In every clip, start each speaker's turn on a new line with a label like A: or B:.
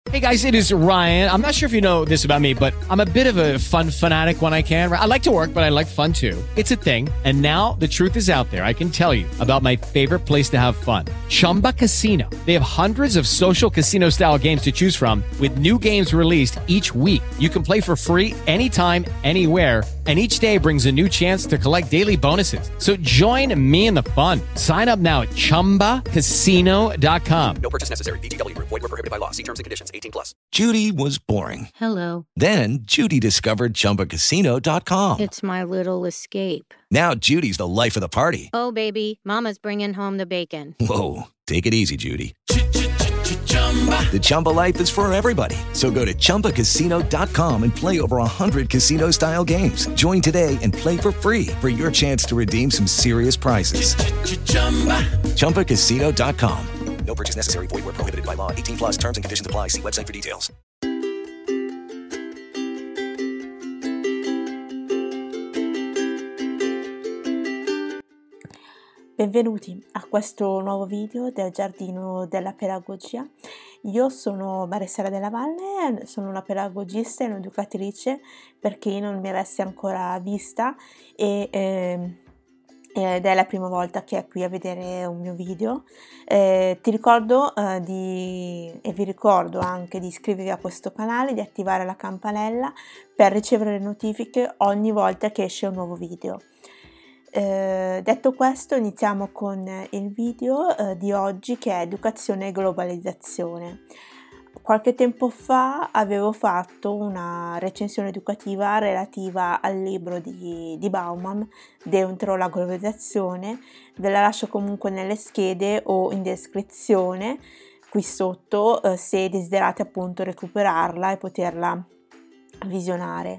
A: Hey guys, it is Ryan. I'm not sure if you know this about me, but I'm a bit of a fun fanatic when I can. I like to work, but I like fun too. It's a thing. And now the truth is out there. I can tell you about my favorite place to have fun. Chumba Casino. They have hundreds of social casino style games to choose from with new games released each week. You can play for free anytime, anywhere. And each day brings a new chance to collect daily bonuses. So join me in the fun. Sign up now at ChumbaCasino.com.
B: No purchase necessary. VGW. Void where prohibited by law. See terms and conditions. 18+.
C: Judy was boring.
D: Hello.
C: Then Judy discovered ChumbaCasino.com.
D: It's my little escape.
C: Now Judy's the life of the party.
D: Oh, baby, mama's bringing home the bacon.
C: Whoa, take it easy, Judy. The Chumba life is for everybody. So go to ChumbaCasino.com and play over 100 casino-style games. Join today and play for free for your chance to redeem some serious prizes. ChumbaCasino.com.
B: No purchase necessary. Void where prohibited by law. 18+. Terms and conditions apply. See website for details.
E: Benvenuti a questo nuovo video del Giardino della Pedagogia. Io sono Marisela Della Valle, sono una pedagogista e un'educatrice, per chi non mi avesse ancora vista ed è la prima volta che è qui a vedere un mio video. Ti ricordo e vi ricordo anche di iscrivervi a questo canale, di attivare la campanella per ricevere le notifiche ogni volta che esce un nuovo video. Detto questo, iniziamo con il video di oggi, che è Educazione e Globalizzazione. Qualche tempo fa avevo fatto una recensione educativa relativa al libro di Bauman, Dentro la globalizzazione. Ve la lascio comunque nelle schede o in descrizione qui sotto, se desiderate appunto recuperarla e poterla visionare.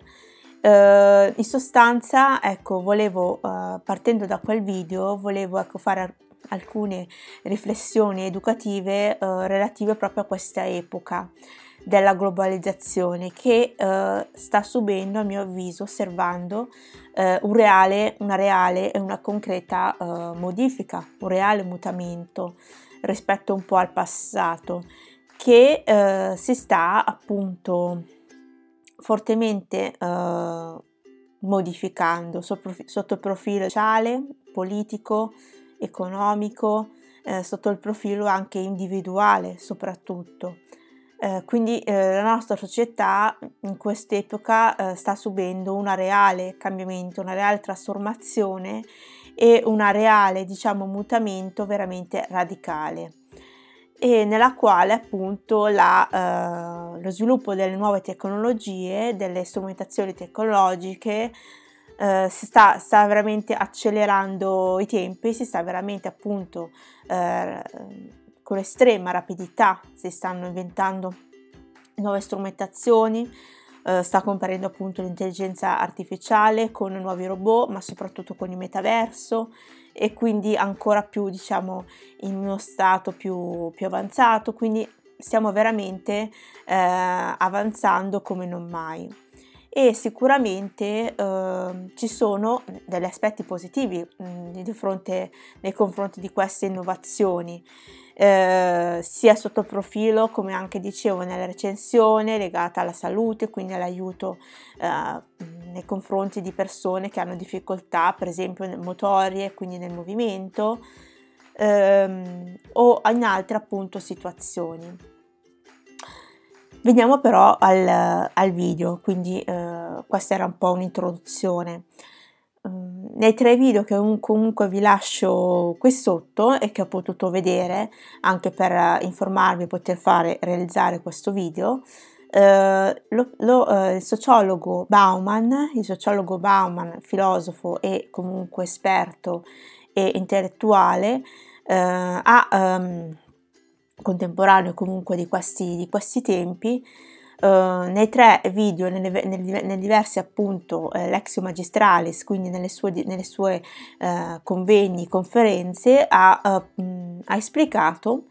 E: In sostanza, volevo, partendo da quel video, fare alcune riflessioni educative relative proprio a questa epoca della globalizzazione che sta subendo, a mio avviso, osservando una reale e una concreta modifica, un reale mutamento rispetto un po' al passato, che si sta appunto fortemente modificando sotto il profilo sociale, politico, economico, sotto il profilo anche individuale soprattutto. Quindi la nostra società in quest'epoca sta subendo un reale cambiamento, una reale trasformazione e un reale, mutamento veramente radicale, e nella quale appunto lo sviluppo delle nuove tecnologie, delle strumentazioni tecnologiche sta veramente accelerando i tempi, si sta veramente appunto con estrema rapidità, si stanno inventando nuove strumentazioni, sta comparendo appunto l'intelligenza artificiale con nuovi robot, ma soprattutto con il metaverso, e quindi ancora più in uno stato più avanzato, quindi stiamo veramente avanzando come non mai. E sicuramente ci sono degli aspetti positivi nei confronti di queste innovazioni, sia sotto il profilo, come anche dicevo nella recensione, legata alla salute, quindi all'aiuto nei confronti di persone che hanno difficoltà, per esempio motorie, quindi nel movimento, o in altre appunto situazioni. Veniamo però al video, quindi questa era un po' un'introduzione. Nei 3 video che comunque vi lascio qui sotto e che ho potuto vedere anche per informarvi e poter realizzare questo video, il sociologo Bauman, filosofo e comunque esperto e intellettuale, contemporaneo comunque di questi tempi, nei 3 video, nelle diverse appunto Lexio Magistralis, quindi nelle sue convegni, conferenze, ha esplicato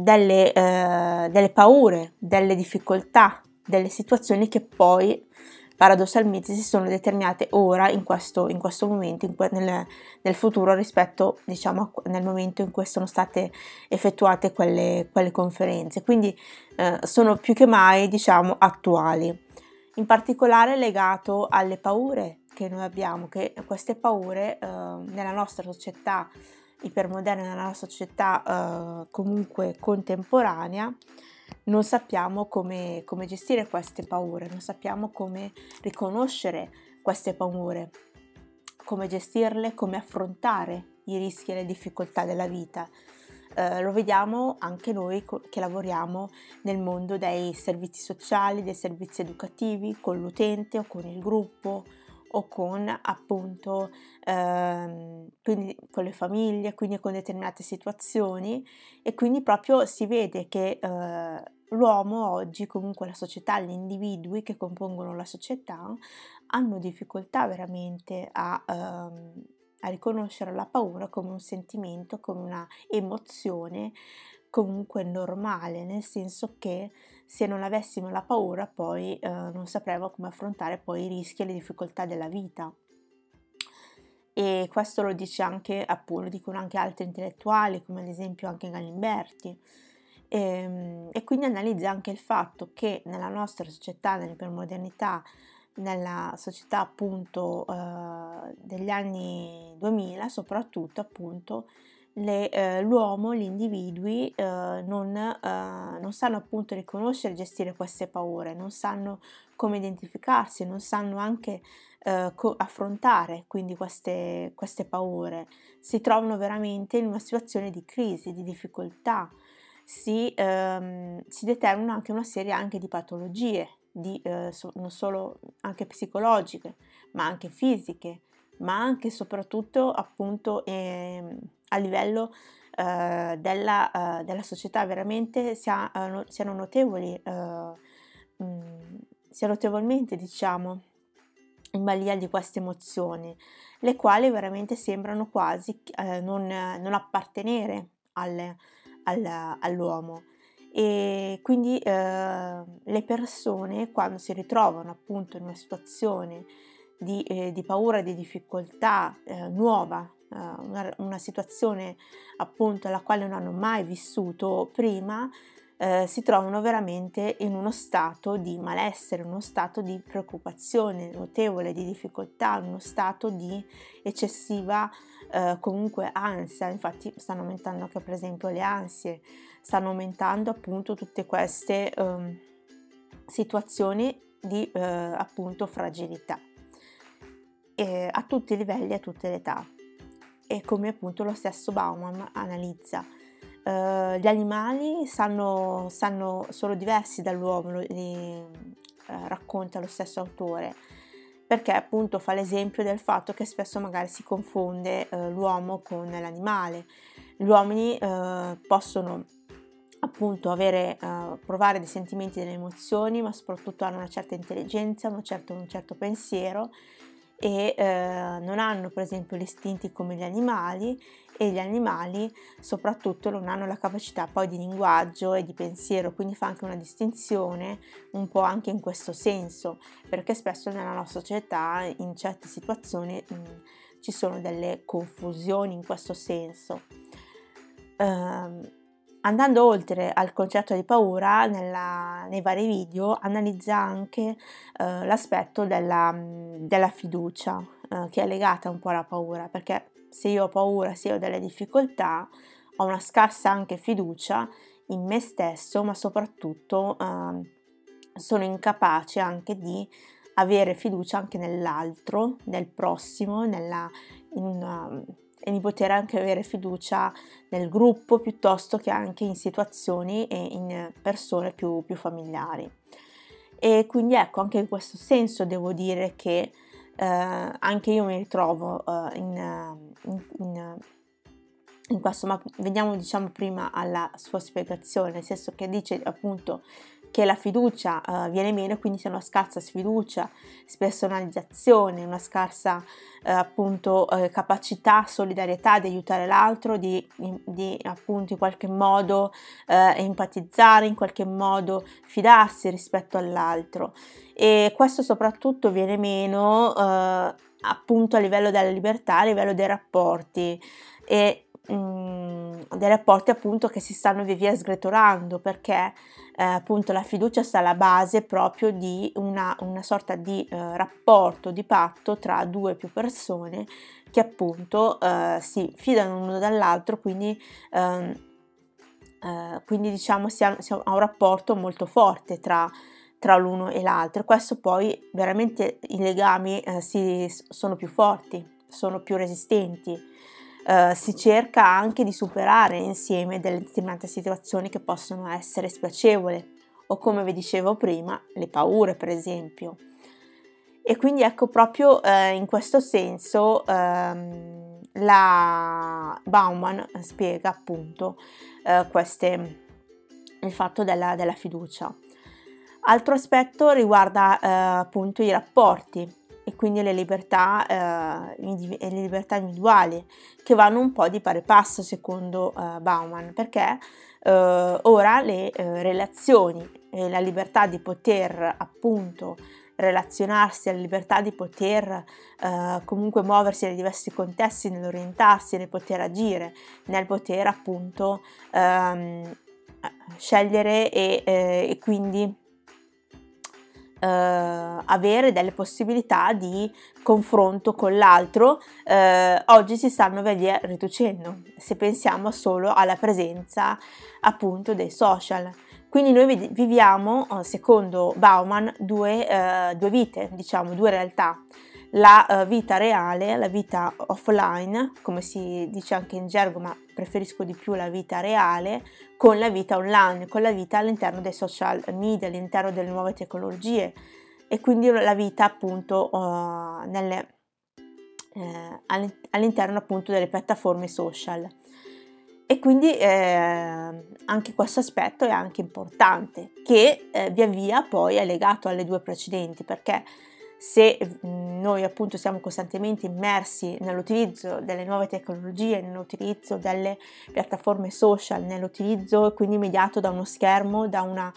E: delle paure, delle difficoltà, delle situazioni che poi paradossalmente si sono determinate ora in questo momento, nel futuro rispetto, diciamo, nel momento in cui sono state effettuate quelle conferenze. Quindi sono più che mai, diciamo, attuali. In particolare legato alle paure che noi abbiamo, che queste paure nella nostra società ipermoderna, nella nostra società comunque contemporanea, non sappiamo come gestire queste paure, non sappiamo come riconoscere queste paure, come gestirle, come affrontare i rischi e le difficoltà della vita. Lo vediamo anche noi che lavoriamo nel mondo dei servizi sociali, dei servizi educativi, con l'utente o con il gruppo o con appunto quindi con le famiglie, quindi con determinate situazioni, e quindi proprio si vede che l'uomo oggi, comunque la società, gli individui che compongono la società hanno difficoltà veramente a riconoscere la paura come un sentimento, come una emozione comunque normale, nel senso che se non avessimo la paura poi non sapremo come affrontare poi i rischi e le difficoltà della vita. E questo lo dice anche, appunto, lo dicono anche altri intellettuali, come ad esempio anche Galimberti, e quindi analizza anche il fatto che nella nostra società, nell'ipermodernità, nella società appunto degli anni 2000, soprattutto appunto l'uomo, gli individui non sanno appunto riconoscere e gestire queste paure, non sanno come identificarsi, non sanno anche affrontare quindi queste paure, si trovano veramente in una situazione di crisi, di difficoltà, si determina anche una serie anche di patologie, non solo anche psicologiche, ma anche fisiche, ma anche e soprattutto appunto a livello della società veramente siano notevolmente, diciamo, in balia di queste emozioni, le quali veramente sembrano quasi non appartenere all'uomo. E quindi le persone, quando si ritrovano appunto in una situazione di paura, di difficoltà nuova, una situazione appunto alla quale non hanno mai vissuto prima, si trovano veramente in uno stato di malessere, uno stato di preoccupazione notevole, di difficoltà, uno stato di eccessiva comunque ansia. Infatti stanno aumentando anche per esempio le ansie, stanno aumentando appunto tutte queste situazioni di appunto fragilità a tutti i livelli, a tutte le età, e come appunto lo stesso Bauman analizza. Gli animali sono diversi dall'uomo, racconta lo stesso autore, perché appunto fa l'esempio del fatto che spesso magari si confonde l'uomo con l'animale. Gli uomini possono appunto provare dei sentimenti, delle emozioni, ma soprattutto hanno una certa intelligenza, un certo pensiero, e non hanno per esempio gli istinti come gli animali, e gli animali soprattutto non hanno la capacità poi di linguaggio e di pensiero, quindi fa anche una distinzione un po' anche in questo senso, perché spesso nella nostra società in certe situazioni ci sono delle confusioni in questo senso. Andando oltre al concetto di paura, nei vari video analizza anche l'aspetto della fiducia, che è legata un po' alla paura, perché se io ho paura, se io ho delle difficoltà, ho una scarsa anche fiducia in me stesso, ma soprattutto sono incapace anche di avere fiducia anche nell'altro, nel prossimo, e di poter anche avere fiducia nel gruppo piuttosto che anche in situazioni e in persone più familiari. E quindi ecco, anche in questo senso devo dire che anche io mi ritrovo in questo, ma veniamo diciamo prima alla sua spiegazione, nel senso che dice appunto che la fiducia viene meno, quindi c'è una scarsa sfiducia, spersonalizzazione, una scarsa capacità, solidarietà di aiutare l'altro, di appunto in qualche modo empatizzare, in qualche modo fidarsi rispetto all'altro. E questo soprattutto viene meno appunto a livello della libertà, a livello dei rapporti, e dei rapporti appunto che si stanno via via sgretolando, perché appunto la fiducia sta alla base proprio di una sorta di rapporto, di patto tra due o più persone che appunto si fidano l'uno dall'altro, quindi diciamo si ha un rapporto molto forte tra l'uno e l'altro. Questo poi veramente i legami sono più forti, sono più resistenti. Si cerca anche di superare insieme delle determinate situazioni che possono essere spiacevoli, o come vi dicevo prima, le paure per esempio. E quindi ecco, proprio in questo senso la Bauman spiega appunto il fatto della fiducia. Altro aspetto riguarda appunto i rapporti e quindi le libertà individuali, che vanno un po' di pari passo secondo Bauman, perché ora le relazioni e la libertà di poter appunto relazionarsi, la libertà di poter comunque muoversi nei diversi contesti, nell'orientarsi, nel poter agire, nel poter appunto scegliere e quindi avere delle possibilità di confronto con l'altro, oggi si stanno via via riducendo, se pensiamo solo alla presenza appunto dei social. Quindi noi viviamo, secondo Bauman, due vite, diciamo, due realtà. La vita reale, la vita offline, come si dice anche in gergo, ma preferisco di più la vita reale, con la vita online, con la vita all'interno dei social media, all'interno delle nuove tecnologie, e quindi la vita appunto all'interno appunto delle piattaforme social. E quindi anche questo aspetto è anche importante, che via via poi è legato alle due precedenti, perché se noi appunto siamo costantemente immersi nell'utilizzo delle nuove tecnologie, nell'utilizzo delle piattaforme social, nell'utilizzo quindi mediato da uno schermo,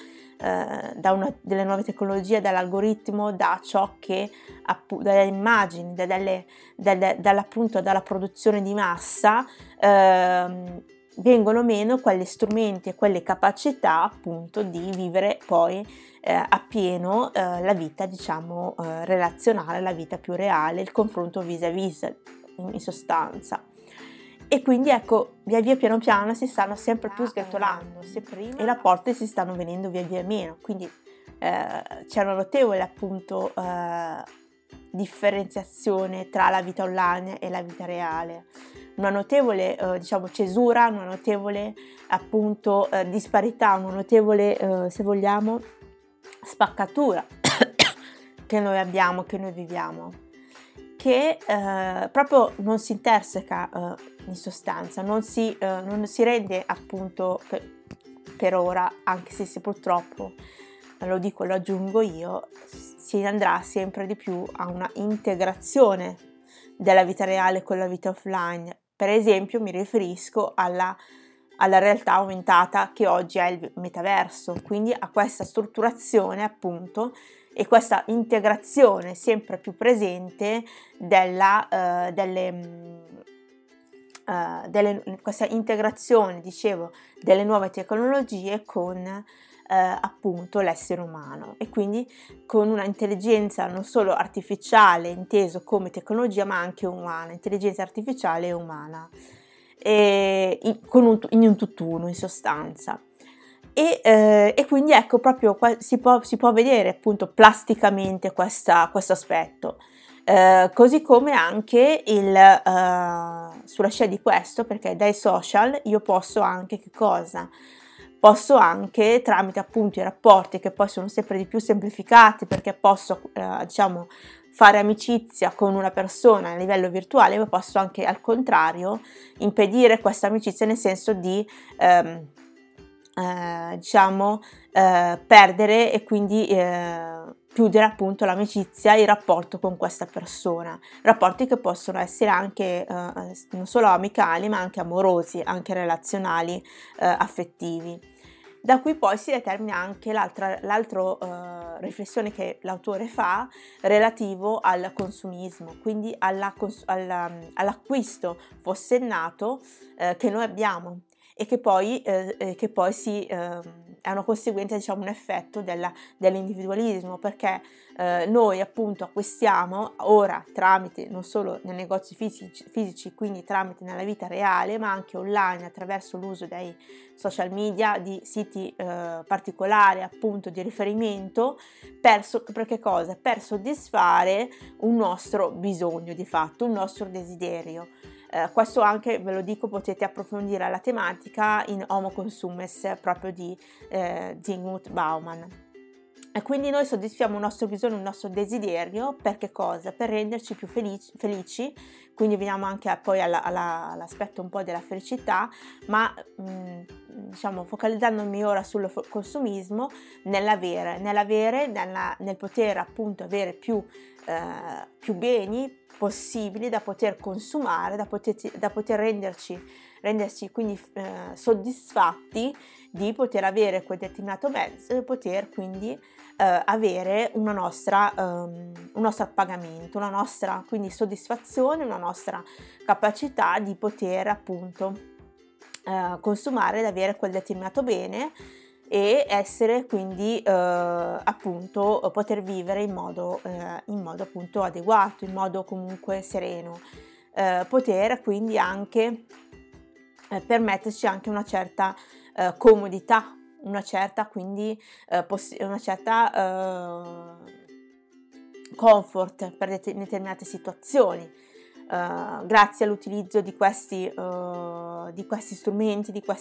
E: delle nuove tecnologie, dall'algoritmo, da ciò che dalle immagini, dalla produzione di massa, vengono meno quegli strumenti e quelle capacità appunto di vivere poi appieno la vita, diciamo, relazionale, la vita più reale, il confronto vis-à-vis in sostanza. E quindi ecco, via via piano piano si stanno sempre più sgretolando, se prima i rapporti si stanno venendo via via meno, quindi c'è una notevole appunto differenziazione tra la vita online e la vita reale, una notevole diciamo cesura, una notevole appunto disparità, una notevole se vogliamo spaccatura che noi abbiamo, che noi viviamo, che proprio non si interseca in sostanza, non si rende appunto per ora, anche se purtroppo lo dico, lo aggiungo io, si andrà sempre di più a una integrazione della vita reale con la vita offline. Per esempio mi riferisco alla realtà aumentata che oggi è il metaverso, quindi a questa strutturazione appunto e questa integrazione sempre più presente questa integrazione, dicevo, delle nuove tecnologie con appunto l'essere umano, e quindi con una intelligenza non solo artificiale inteso come tecnologia ma anche umana, intelligenza artificiale e umana, in un tutt'uno in sostanza. E quindi ecco proprio si può vedere appunto plasticamente questo aspetto, così come anche sulla scia di questo, perché dai social io posso anche che cosa? Posso anche, tramite appunto i rapporti che poi sono sempre di più semplificati, perché posso diciamo fare amicizia con una persona a livello virtuale, ma posso anche al contrario impedire questa amicizia, nel senso di perdere e quindi chiudere appunto l'amicizia, il rapporto con questa persona, rapporti che possono essere anche non solo amicali ma anche amorosi, anche relazionali, affettivi. Da qui poi si determina anche l'altra riflessione che l'autore fa relativo al consumismo, quindi all'acquisto forsennato che noi abbiamo e che poi è una conseguenza, diciamo, un effetto dell'individualismo, perché noi appunto acquistiamo ora tramite, non solo nei negozi fisici, quindi tramite nella vita reale, ma anche online attraverso l'uso dei social media, di siti particolari appunto di riferimento, per che cosa? Per soddisfare un nostro bisogno, di fatto, un nostro desiderio. Questo anche, ve lo dico, potete approfondire la tematica in Homo Consumes proprio di Zygmunt Bauman. E quindi noi soddisfiamo un nostro bisogno, un nostro desiderio, per che cosa? Per renderci più felici, quindi veniamo anche poi all'aspetto un po' della felicità, ma diciamo focalizzandomi ora sul consumismo, nel poter appunto avere più beni possibili da poter consumare, da poter renderci quindi soddisfatti di poter avere quel determinato mezzo e poter quindi avere un nostro appagamento, una nostra quindi soddisfazione, una nostra capacità di poter appunto consumare ed avere quel determinato bene e essere quindi appunto poter vivere in modo appunto adeguato, in modo comunque sereno, poter quindi anche permetterci anche una certa comodità, una certa quindi comfort per determinate situazioni, grazie all'utilizzo di questi strumenti, di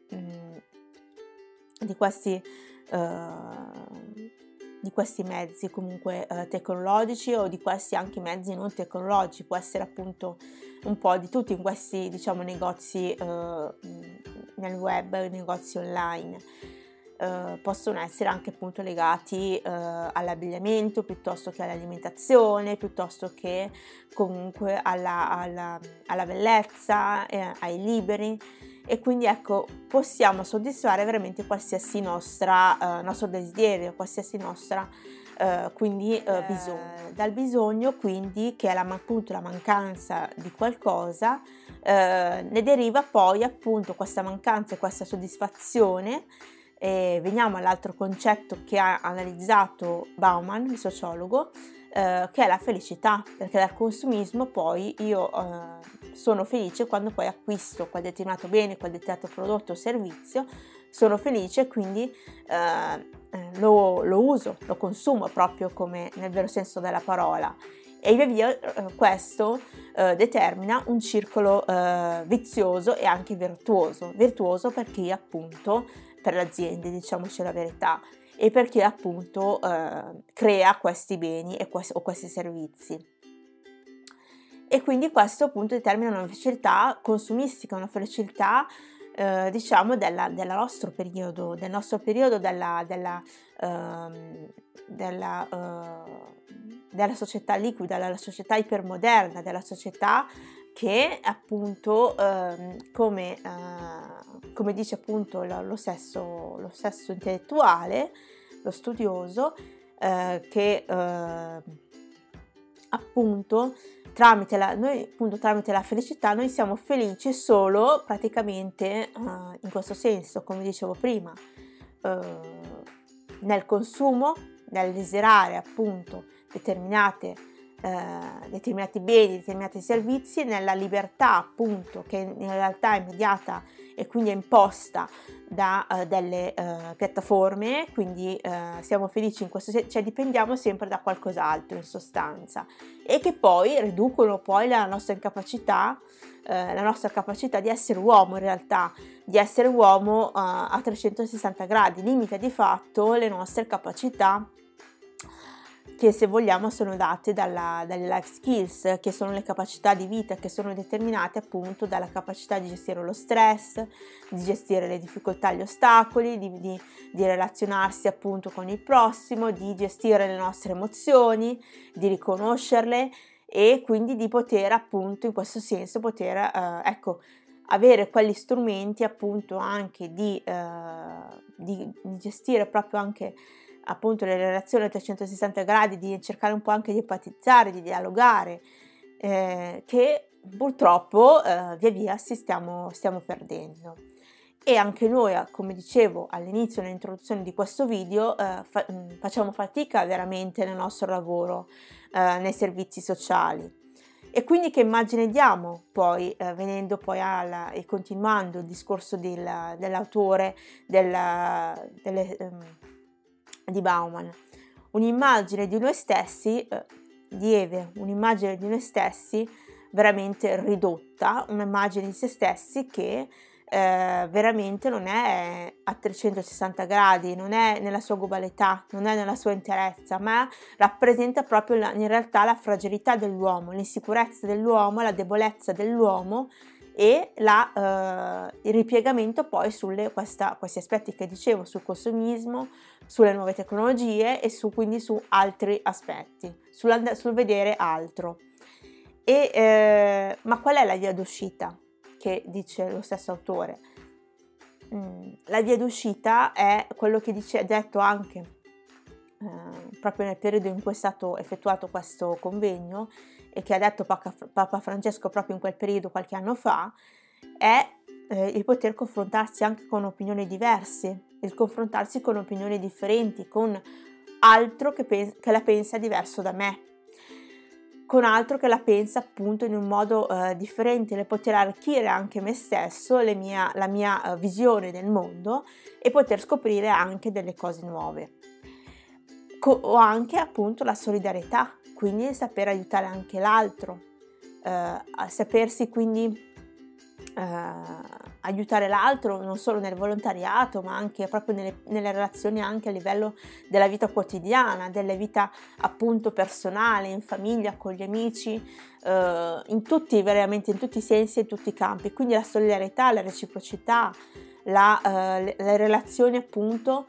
E: questi mezzi comunque tecnologici, o di questi anche mezzi non tecnologici. Può essere appunto un po' di tutti in questi, diciamo, negozi nel web, negozi online. Possono essere anche appunto legati all'abbigliamento piuttosto che all'alimentazione, piuttosto che comunque alla bellezza, ai libri. E quindi ecco, possiamo soddisfare veramente qualsiasi nostro desiderio, qualsiasi nostra bisogno. Dal bisogno quindi, che è appunto la mancanza di qualcosa, ne deriva poi appunto questa mancanza e questa soddisfazione. E veniamo all'altro concetto che ha analizzato Bauman, il sociologo, che è la felicità, perché dal consumismo poi io sono felice quando poi acquisto quel determinato bene, quel determinato prodotto o servizio, sono felice e quindi lo uso, lo consumo proprio come nel vero senso della parola, e via via questo determina un circolo vizioso e anche virtuoso perché appunto per le aziende, diciamoci la verità, e perché appunto crea questi beni o questi servizi. E quindi questo appunto determina una felicità consumistica, una felicità diciamo del nostro periodo, della società liquida, della società ipermoderna, della società che appunto come dice appunto lo stesso intellettuale, lo studioso, che appunto tramite la felicità noi siamo felici solo praticamente in questo senso, come dicevo prima, nel consumo, nel desiderare appunto determinati beni, determinati servizi, nella libertà appunto che in realtà è immediata e quindi è imposta da delle piattaforme, quindi siamo felici in questo senso, cioè dipendiamo sempre da qualcos'altro in sostanza, e che poi riducono poi la nostra capacità di essere uomo, in realtà di essere uomo a 360 gradi, limita di fatto le nostre capacità che se vogliamo sono date dalle life skills, che sono le capacità di vita che sono determinate appunto dalla capacità di gestire lo stress, di gestire le difficoltà, gli ostacoli, di relazionarsi appunto con il prossimo, di gestire le nostre emozioni, di riconoscerle e quindi di poter appunto in questo senso avere quegli strumenti appunto anche di gestire proprio anche appunto le relazioni a 360 gradi, di cercare un po' anche di empatizzare, di dialogare, che purtroppo via via stiamo perdendo. E anche noi, come dicevo all'inizio nell'introduzione di questo video, facciamo fatica veramente nel nostro lavoro, nei servizi sociali. E quindi che immagine diamo poi, venendo poi e continuando il discorso dell'autore di Bauman, un'immagine di noi stessi lieve, un'immagine di noi stessi veramente ridotta, un'immagine di se stessi che veramente non è a 360 gradi, non è nella sua globalità, non è nella sua interezza, ma rappresenta proprio in realtà la fragilità dell'uomo, l'insicurezza dell'uomo, la debolezza dell'uomo e il ripiegamento poi questi aspetti che dicevo, sul consumismo, sulle nuove tecnologie e quindi su altri aspetti, sul vedere altro. Ma qual è la via d'uscita? Che dice lo stesso autore. La via d'uscita è quello che è detto anche proprio nel periodo in cui è stato effettuato questo convegno e che ha detto Papa Francesco proprio in quel periodo qualche anno fa, è il poter confrontarsi anche con opinioni diverse, il confrontarsi con opinioni differenti, con altro che la pensa diverso da me, con altro che la pensa appunto in un modo differente, le poter arricchire anche me stesso, la mia visione del mondo e poter scoprire anche delle cose nuove. O anche appunto la solidarietà, quindi saper aiutare anche l'altro, a sapersi quindi aiutare l'altro non solo nel volontariato ma anche proprio nelle relazioni anche a livello della vita quotidiana, della vita appunto personale, in famiglia, con gli amici, veramente in tutti i sensi e in tutti i campi. Quindi la solidarietà, la reciprocità, le relazioni appunto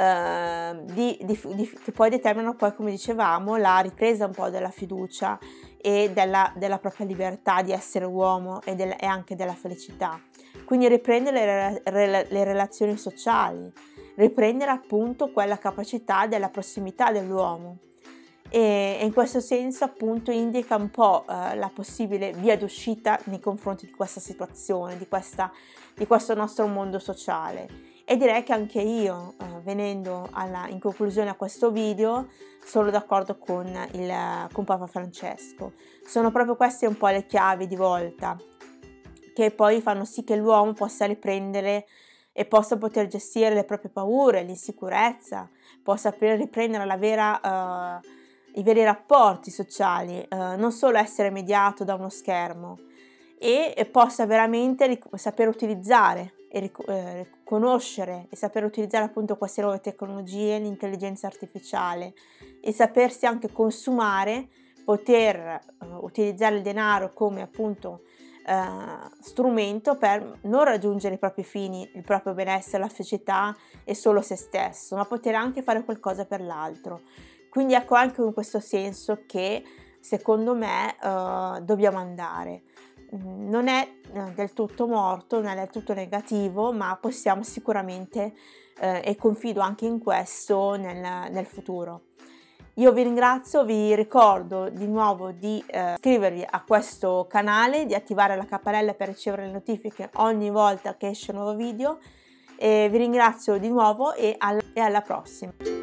E: che poi determinano poi, come dicevamo, la ripresa un po' della fiducia e della propria libertà di essere uomo e anche della felicità. Quindi riprendere le relazioni sociali, riprendere appunto quella capacità della prossimità dell'uomo e in questo senso appunto indica un po' la possibile via d'uscita nei confronti di questa situazione, di questo nostro mondo sociale. E direi che anche io, venendo in conclusione a questo video, sono d'accordo con Papa Francesco. Sono proprio queste un po' le chiavi di volta che poi fanno sì che l'uomo possa riprendere e possa poter gestire le proprie paure, l'insicurezza, possa riprendere i veri rapporti sociali, non solo essere mediato da uno schermo e possa veramente saper utilizzare e conoscere e saper utilizzare appunto queste nuove tecnologie, l'intelligenza artificiale e sapersi anche consumare, poter utilizzare il denaro come appunto strumento per non raggiungere i propri fini, il proprio benessere, la felicità e solo se stesso, ma poter anche fare qualcosa per l'altro. Quindi ecco anche in questo senso che secondo me dobbiamo andare. Non è del tutto morto, non è del tutto negativo, ma possiamo sicuramente e confido anche in questo nel futuro. Io vi ringrazio, vi ricordo di nuovo di iscrivervi a questo canale, di attivare la campanella per ricevere le notifiche ogni volta che esce un nuovo video. Vi ringrazio di nuovo e alla prossima.